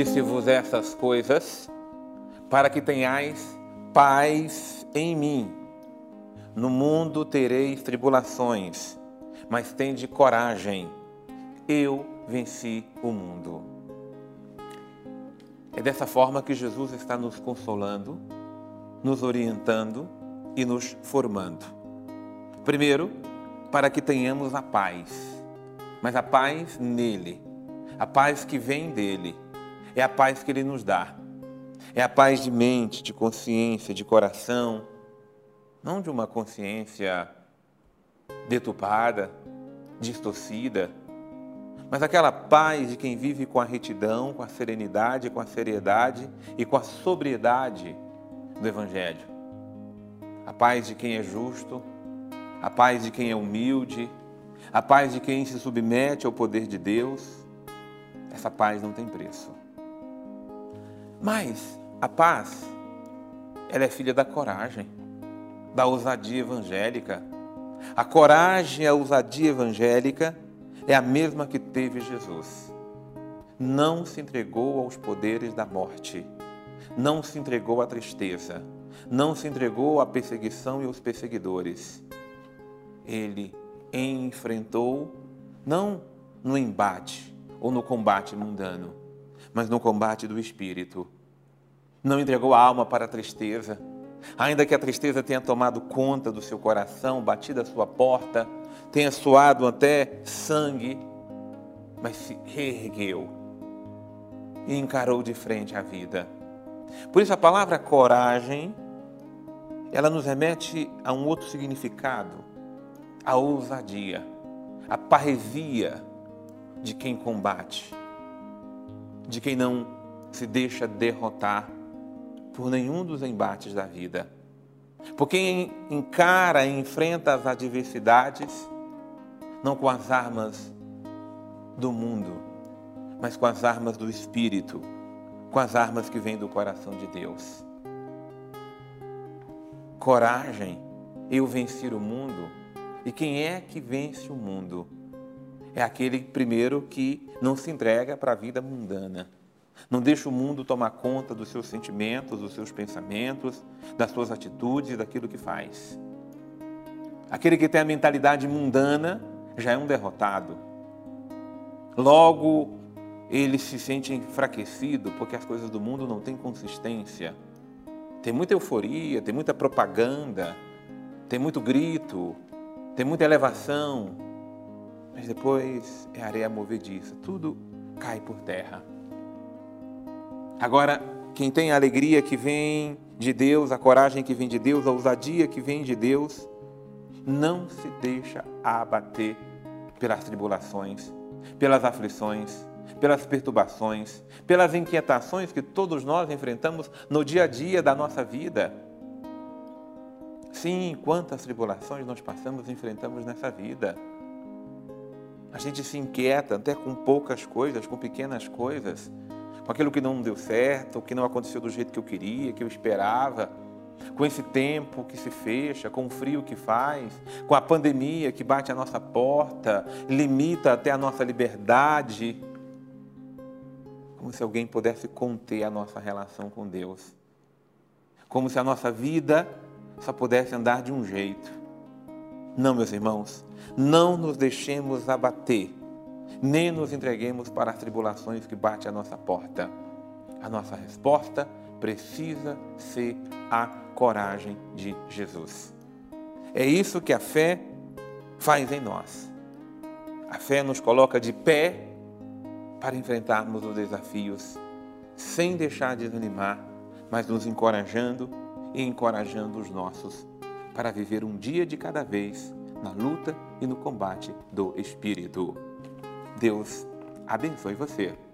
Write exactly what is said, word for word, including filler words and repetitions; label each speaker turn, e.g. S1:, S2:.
S1: disse-vos essas coisas para que tenhais paz em mim. No mundo tereis tribulações, mas tende coragem. Eu venci o mundo. É dessa forma que Jesus está nos consolando, nos orientando e nos formando. Primeiro, para que tenhamos a paz, mas a paz nele, a paz que vem dele, é a paz que ele nos dá. É a paz de mente, de consciência, de coração, não de uma consciência deturpada, distorcida, mas aquela paz de quem vive com a retidão, com a serenidade, com a seriedade e com a sobriedade do Evangelho. A paz de quem é justo, a paz de quem é humilde, a paz de quem se submete ao poder de Deus. Essa paz não tem preço. Mas a paz, ela é filha da coragem, da ousadia evangélica. A coragem e a ousadia evangélica é a mesma que teve Jesus. Não se entregou aos poderes da morte, não se entregou à tristeza, não se entregou à perseguição e aos perseguidores. Ele enfrentou, não no embate ou no combate mundano, mas no combate do Espírito. Não entregou a alma para a tristeza, ainda que a tristeza tenha tomado conta do seu coração, batido a sua porta, tenha suado até sangue, mas se reergueu e encarou de frente a vida. Por isso a palavra coragem, ela nos remete a um outro significado, a ousadia, a parresia de quem combate, de quem não se deixa derrotar por nenhum dos embates da vida. Por quem encara e enfrenta as adversidades, não com as armas do mundo, mas com as armas do Espírito, com as armas que vêm do coração de Deus. Coragem, eu vencer o mundo. E quem é que vence o mundo? É aquele, primeiro, que não se entrega para a vida mundana. Não deixa o mundo tomar conta dos seus sentimentos, dos seus pensamentos, das suas atitudes, daquilo que faz. Aquele que tem a mentalidade mundana já é um derrotado. Logo, ele se sente enfraquecido porque as coisas do mundo não têm consistência. Tem muita euforia, tem muita propaganda, tem muito grito, tem muita elevação, mas depois é areia movediça, tudo cai por terra. Agora, quem tem a alegria que vem de Deus, a coragem que vem de Deus, a ousadia que vem de Deus, não se deixa abater pelas tribulações, pelas aflições, pelas perturbações, pelas inquietações que todos nós enfrentamos no dia a dia da nossa vida. Sim, quantas tribulações nós passamos e enfrentamos nessa vida. A gente se inquieta até com poucas coisas, com pequenas coisas, com aquilo que não deu certo, que não aconteceu do jeito que eu queria, que eu esperava, com esse tempo que se fecha, com o frio que faz, com a pandemia que bate à nossa porta, limita até a nossa liberdade, como se alguém pudesse conter a nossa relação com Deus, como se a nossa vida só pudesse andar de um jeito. Não, meus irmãos, não nos deixemos abater, nem nos entreguemos para as tribulações que batem à nossa porta. A nossa resposta precisa ser a coragem de Jesus. É isso que a fé faz em nós. A fé nos coloca de pé para enfrentarmos os desafios, sem deixar de desanimar, mas nos encorajando e encorajando os nossos para viver um dia de cada vez na luta e no combate do Espírito. Deus abençoe você.